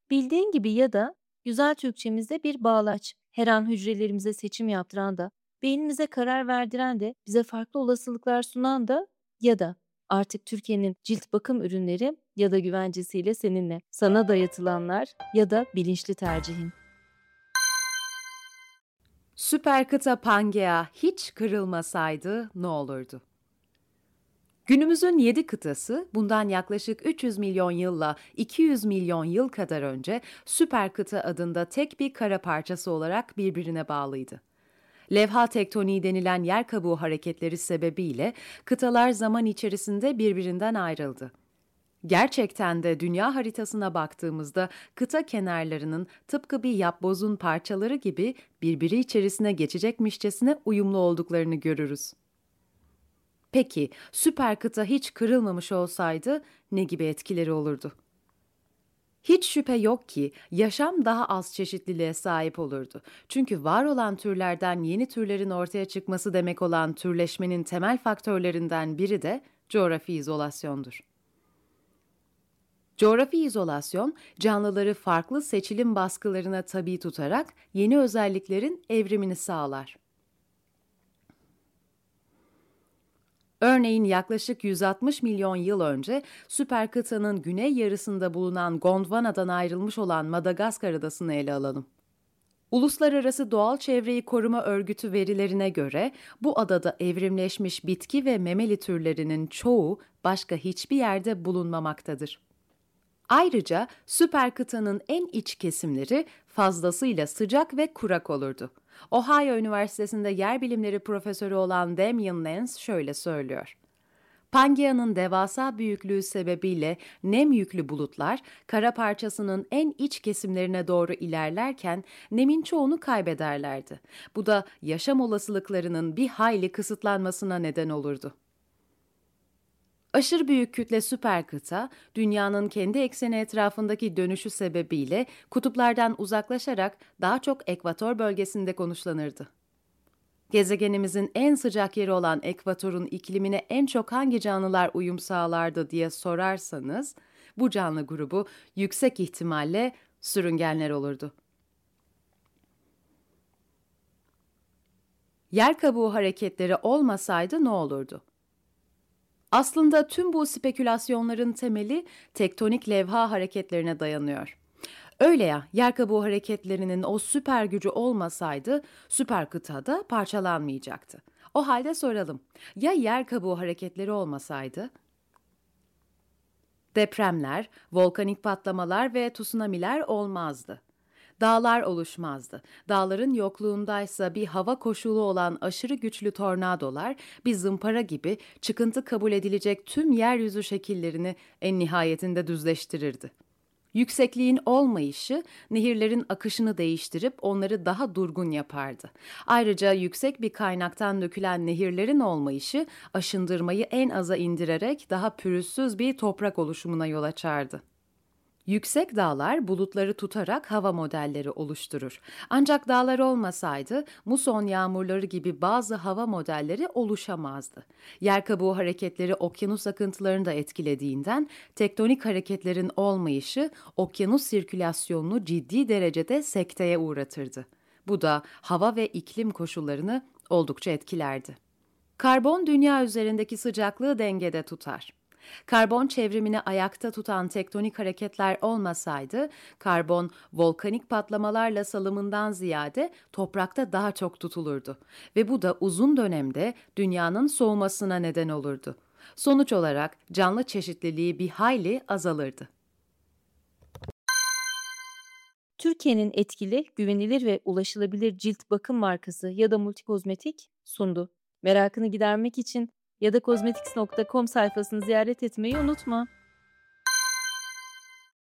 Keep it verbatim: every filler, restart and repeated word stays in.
Bildiğin gibi ya da güzel Türkçemizde bir bağlaç. Her an hücrelerimize seçim yaptıran da, beynimize karar verdiren de, bize farklı olasılıklar sunan da ya da artık Türkiye'nin cilt bakım ürünleri ya da güvencesiyle seninle. Sana dayatılanlar ya da bilinçli tercihin. Süper kıta Pangea hiç kırılmasaydı ne olurdu? Günümüzün yedi kıtası bundan yaklaşık üç yüz milyon yılla iki yüz milyon yıl kadar önce süper kıta adında tek bir kara parçası olarak birbirine bağlıydı. Levha tektoniği denilen yer kabuğu hareketleri sebebiyle kıtalar zaman içerisinde birbirinden ayrıldı. Gerçekten de dünya haritasına baktığımızda kıta kenarlarının tıpkı bir yapbozun parçaları gibi birbiri içerisine geçecekmişçesine uyumlu olduklarını görürüz. Peki, süper kıta hiç kırılmamış olsaydı ne gibi etkileri olurdu? Hiç şüphe yok ki yaşam daha az çeşitliliğe sahip olurdu. Çünkü var olan türlerden yeni türlerin ortaya çıkması demek olan türleşmenin temel faktörlerinden biri de coğrafi izolasyondur. Coğrafi izolasyon, canlıları farklı seçilim baskılarına tabi tutarak yeni özelliklerin evrimini sağlar. Örneğin yaklaşık yüz altmış milyon yıl önce süper kıtanın güney yarısında bulunan Gondwana'dan ayrılmış olan Madagaskar adasını ele alalım. Uluslararası Doğal Çevreyi Koruma Örgütü verilerine göre bu adada evrimleşmiş bitki ve memeli türlerinin çoğu başka hiçbir yerde bulunmamaktadır. Ayrıca süper kıtanın en iç kesimleri fazlasıyla sıcak ve kurak olurdu. Ohio Üniversitesi'nde yer bilimleri profesörü olan Damian Lenz şöyle söylüyor. Pangea'nın devasa büyüklüğü sebebiyle nem yüklü bulutlar kara parçasının en iç kesimlerine doğru ilerlerken nemin çoğunu kaybederlerdi. Bu da yaşam olasılıklarının bir hayli kısıtlanmasına neden olurdu. Aşırı büyük kütle süperkıta, dünyanın kendi ekseni etrafındaki dönüşü sebebiyle kutuplardan uzaklaşarak daha çok ekvator bölgesinde konuşlanırdı. Gezegenimizin en sıcak yeri olan ekvatorun iklimine en çok hangi canlılar uyum sağlardı diye sorarsanız, bu canlı grubu yüksek ihtimalle sürüngenler olurdu. Yer kabuğu hareketleri olmasaydı ne olurdu? Aslında tüm bu spekülasyonların temeli tektonik levha hareketlerine dayanıyor. Öyle ya, yer kabuğu hareketlerinin o süper gücü olmasaydı süper kıta da parçalanmayacaktı. O halde soralım, ya yer kabuğu hareketleri olmasaydı? Depremler, volkanik patlamalar ve tsunamiler olmazdı. Dağlar oluşmazdı. Dağların yokluğundaysa bir hava koşulu olan aşırı güçlü tornadolar bir zımpara gibi çıkıntı kabul edilecek tüm yeryüzü şekillerini en nihayetinde düzleştirirdi. Yüksekliğin olmayışı nehirlerin akışını değiştirip onları daha durgun yapardı. Ayrıca yüksek bir kaynaktan dökülen nehirlerin olmayışı aşındırmayı en aza indirerek daha pürüzsüz bir toprak oluşumuna yol açardı. Yüksek dağlar bulutları tutarak hava modelleri oluşturur. Ancak dağlar olmasaydı muson yağmurları gibi bazı hava modelleri oluşamazdı. Yer kabuğu hareketleri okyanus akıntılarını da etkilediğinden tektonik hareketlerin olmayışı okyanus sirkülasyonunu ciddi derecede sekteye uğratırdı. Bu da hava ve iklim koşullarını oldukça etkilerdi. Karbon dünya üzerindeki sıcaklığı dengede tutar. Karbon çevrimini ayakta tutan tektonik hareketler olmasaydı, karbon volkanik patlamalarla salımından ziyade toprakta daha çok tutulurdu ve bu da uzun dönemde dünyanın soğumasına neden olurdu. Sonuç olarak canlı çeşitliliği bir hayli azalırdı. Türkiye'nin etkili, güvenilir ve ulaşılabilir cilt bakım markası ya da multikozmetik sundu. Merakını gidermek için ya da kozmetiks nokta com sayfasını ziyaret etmeyi unutma.